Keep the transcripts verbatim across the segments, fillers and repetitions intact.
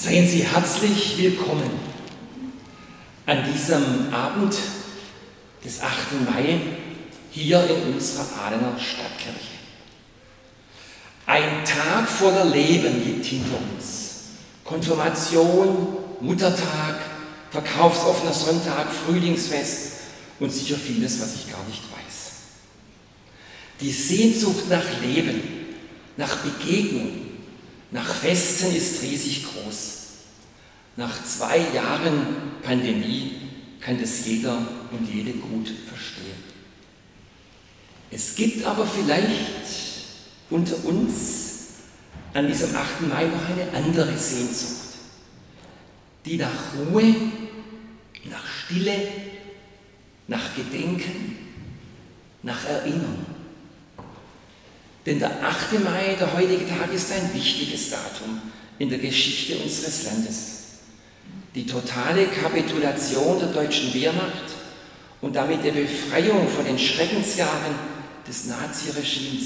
Seien Sie herzlich willkommen an diesem Abend des achten Mai hier in unserer Ahlener Stadtkirche. Ein Tag voller Leben liegt hinter uns. Konfirmation, Muttertag, verkaufsoffener Sonntag, Frühlingsfest und sicher vieles, was ich gar nicht weiß. Die Sehnsucht nach Leben, nach Begegnung, nach Festen ist riesig groß. Nach zwei Jahren Pandemie kann das jeder und jede gut verstehen. Es gibt aber vielleicht unter uns an diesem achten Mai noch eine andere Sehnsucht, die nach Ruhe, nach Stille, nach Gedenken, nach Erinnerung. Denn der achte Mai, der heutige Tag, ist ein wichtiges Datum in der Geschichte unseres Landes. Die totale Kapitulation der deutschen Wehrmacht und damit der Befreiung von den Schreckensjahren des Naziregimes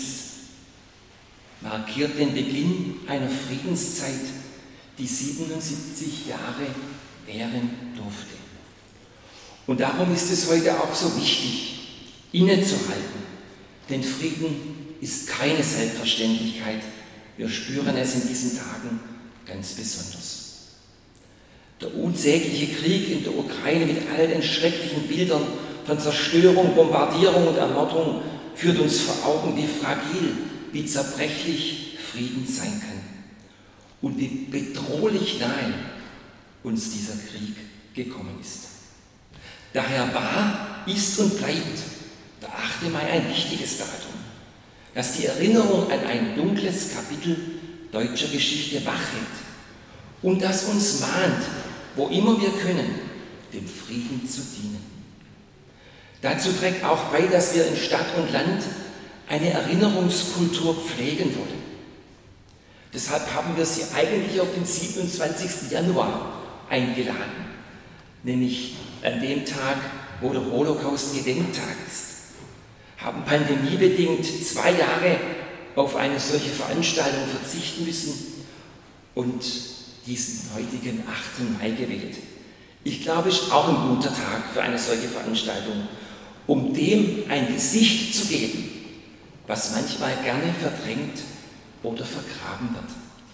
markiert den Beginn einer Friedenszeit, die siebenundsiebzig Jahre währen durfte. Und darum ist es heute auch so wichtig, innezuhalten, denn Frieden ist keine Selbstverständlichkeit. Wir spüren es in diesen Tagen ganz besonders. Der unsägliche Krieg in der Ukraine mit all den schrecklichen Bildern von Zerstörung, Bombardierung und Ermordung führt uns vor Augen, wie fragil, wie zerbrechlich Frieden sein kann und wie bedrohlich nahe uns dieser Krieg gekommen ist. Daher war, ist und bleibt der achte Mai ein wichtiges Datum, das die Erinnerung an ein dunkles Kapitel deutscher Geschichte wachhält und das uns mahnt, wo immer wir können, dem Frieden zu dienen. Dazu trägt auch bei, dass wir in Stadt und Land eine Erinnerungskultur pflegen wollen. Deshalb haben wir Sie eigentlich auf den siebenundzwanzigsten Januar eingeladen, nämlich an dem Tag, wo der Holocaust-Gedenktag ist. Haben pandemiebedingt zwei Jahre auf eine solche Veranstaltung verzichten müssen und diesen heutigen achten Mai gewählt. Ich glaube, es ist auch ein guter Tag für eine solche Veranstaltung, um dem ein Gesicht zu geben, was manchmal gerne verdrängt oder vergraben wird.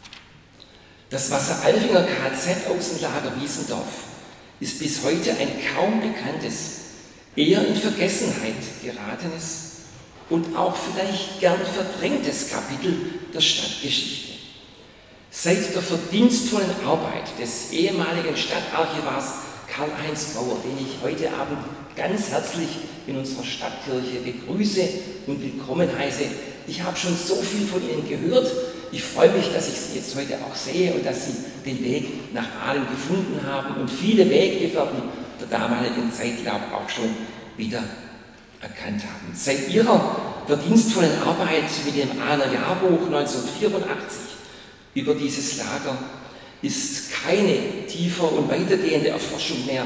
Das Wasseralfinger K Z-Außenlager Wiesendorf ist bis heute ein kaum bekanntes, eher in Vergessenheit geratenes und auch vielleicht gern verdrängtes Kapitel der Stadtgeschichte. Seit der verdienstvollen Arbeit des ehemaligen Stadtarchivars Karl-Heinz Bauer, den ich heute Abend ganz herzlich in unserer Stadtkirche begrüße und willkommen heiße. Ich habe schon so viel von Ihnen gehört. Ich freue mich, dass ich Sie jetzt heute auch sehe und dass Sie den Weg nach Aalen gefunden haben und viele Weggefährten der damaligen Zeit, glaube ich, auch schon wieder erkannt haben. Seit Ihrer verdienstvollen Arbeit mit dem Ahlener Jahrbuch neunzehnhundertvierundachtzig über dieses Lager ist keine tiefer und weitergehende Erforschung mehr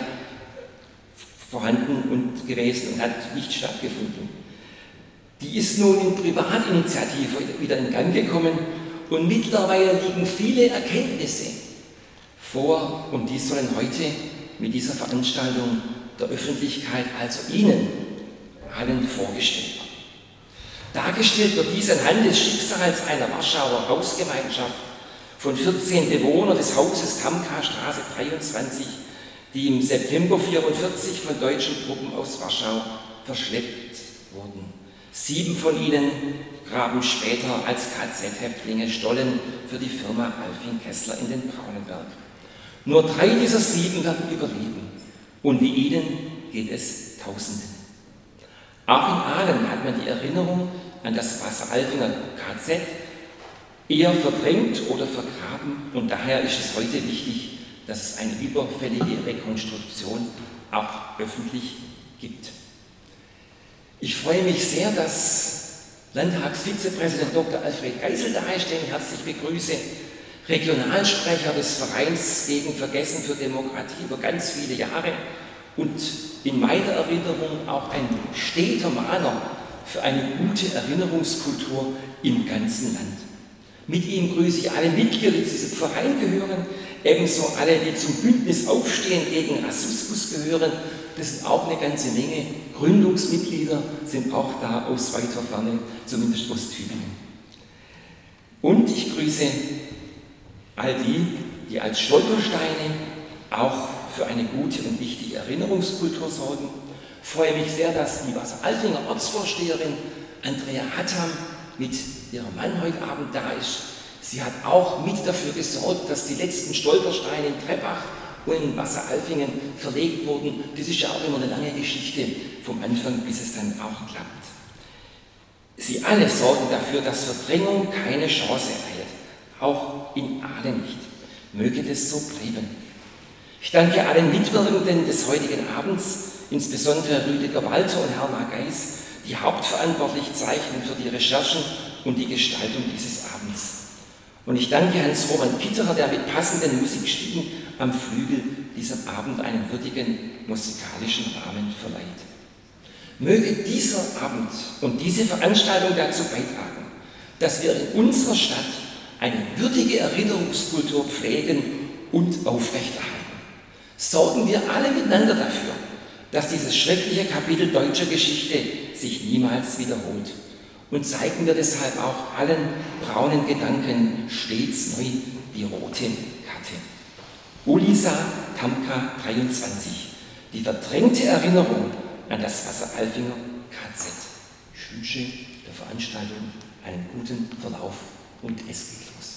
vorhanden und gewesen und hat nicht stattgefunden. Die ist nun in Privatinitiative wieder in Gang gekommen und mittlerweile liegen viele Erkenntnisse vor und die sollen heute mit dieser Veranstaltung der Öffentlichkeit, also Ihnen allen, vorgestellt werden. Dargestellt wird dies anhand des Schicksals einer Warschauer Hausgemeinschaft von vierzehn Bewohnern des Hauses Kamka-Straße dreiundzwanzig, die im September neunzehnhundertvierundvierzig von deutschen Truppen aus Warschau verschleppt wurden. Sieben von ihnen graben später als K Z-Häftlinge Stollen für die Firma Alfing Kessler in den Braunenberg. Nur drei dieser sieben werden überleben und wie ihnen geht es Tausenden. Auch in Aalen hat man die Erinnerung an das Wasseralfinger K Z eher verdrängt oder vergraben und daher ist es heute wichtig, dass es eine überfällige Rekonstruktion auch öffentlich gibt. Ich freue mich sehr, dass Landtagsvizepräsident Doktor Alfred Geisel da ist, den ich herzlich begrüße, Regionalsprecher des Vereins gegen Vergessen für Demokratie über ganz viele Jahre und in meiner Erinnerung auch ein steter Mahner für eine gute Erinnerungskultur im ganzen Land. Mit ihm grüße ich alle Mitglieder, die zu diesem Verein gehören, ebenso alle, die zum Bündnis Aufstehen gegen Rassismus gehören. Das sind auch eine ganze Menge. Gründungsmitglieder sind auch da aus weiter Ferne, zumindest aus Tübingen. Und ich grüße all die, die als Stolpersteine auch für eine gute und wichtige Erinnerungskultur sorgen. Ich freue mich sehr, dass die Wasseralfinger Ortsvorsteherin Andrea Hattam mit ihrem Mann heute Abend da ist. Sie hat auch mit dafür gesorgt, dass die letzten Stolpersteine in Treppach und in Wasseralfingen verlegt wurden. Das ist ja auch immer eine lange Geschichte vom Anfang, bis es dann auch klappt. Sie alle sorgen dafür, dass Verdrängung keine Chance erhält, auch in Aalen nicht. Möge das so bleiben. Ich danke allen Mitwirkenden des heutigen Abends, insbesondere Rüdiger Walter und Hermann Geis, die hauptverantwortlich zeichnen für die Recherchen und die Gestaltung dieses Abends. Und ich danke Hans-Roman Pitterer, der mit passenden Musikstücken am Flügel diesem Abend einen würdigen musikalischen Rahmen verleiht. Möge dieser Abend und diese Veranstaltung dazu beitragen, dass wir in unserer Stadt eine würdige Erinnerungskultur pflegen und aufrechterhalten. Sorgen wir alle miteinander dafür, dass dieses schreckliche Kapitel deutscher Geschichte sich niemals wiederholt. Und zeigen wir deshalb auch allen braunen Gedanken stets neu die rote Karte. Ulisa Tamka dreiundzwanzig, die verdrängte Erinnerung an das Wasseralfinger K Z. Ich wünsche der Veranstaltung einen guten Verlauf und es geht los.